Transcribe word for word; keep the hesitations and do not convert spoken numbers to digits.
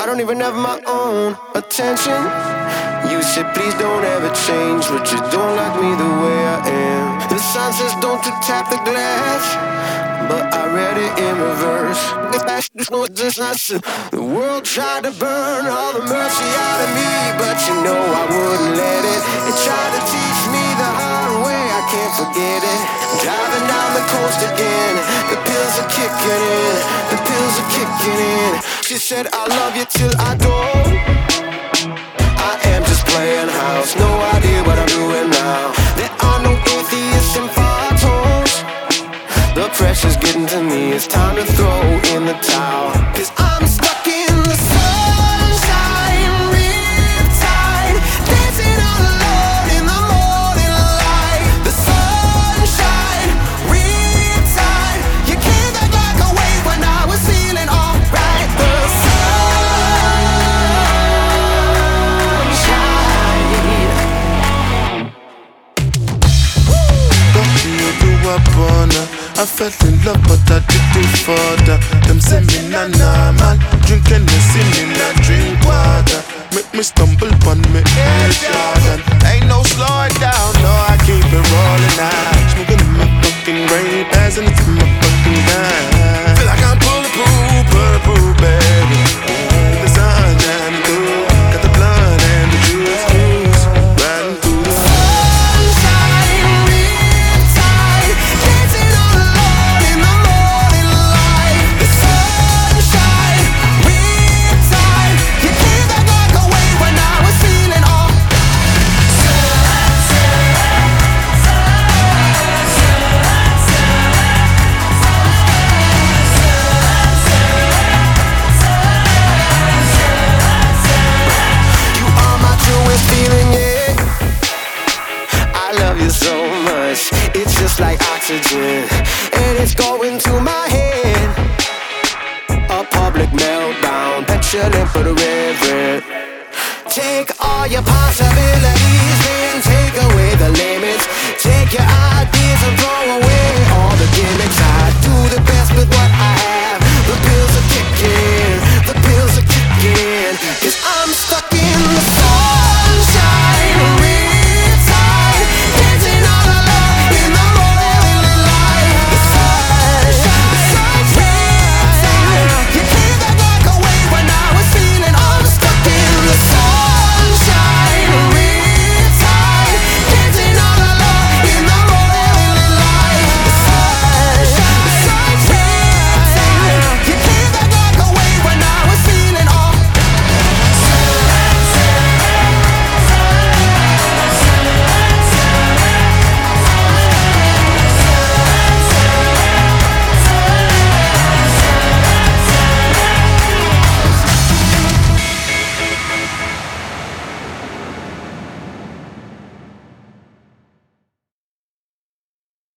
I don't even have my own attention. You said please don't ever change, but you don't like me the way I am. The sign says don't to tap the glass, but I read it in reverse. The world tried to burn all the mercy out of me, but you know I wouldn't let it. It tried to teach me the hard way, I can't forget it. Driving down the coast again, the pills are kicking in, the pills are kicking in. She said I love you till I go. I am just playing house, no idea what I'm doing now. There are no atheists and fartons. The pressure's getting to me, it's time to throw in the towel. Cause I'm stuck in the sunshine, riptide, dancing all alone in the morning light. The sunshine, riptide, you came back like a wave when I was feeling alright. The I fell in love but I did it further. Them say me na na man, drinking the sin in I drink water. Make me stumble pon me head Jordan. Ain't no slowing down, no I keep it rolling out. Smoking in my fucking brain, passing it to my fucking mind. Feel like I'm bulletproof, bulletproof baby. With the sun shining through, got the blood and the juice, juice riding through the so much, it's just like oxygen, and it's going to my head. A public meltdown, petulant but irreverent. Take all your possibilities and take away the limits. Take your ideas and throw away all the gimmicks. I do the best with what I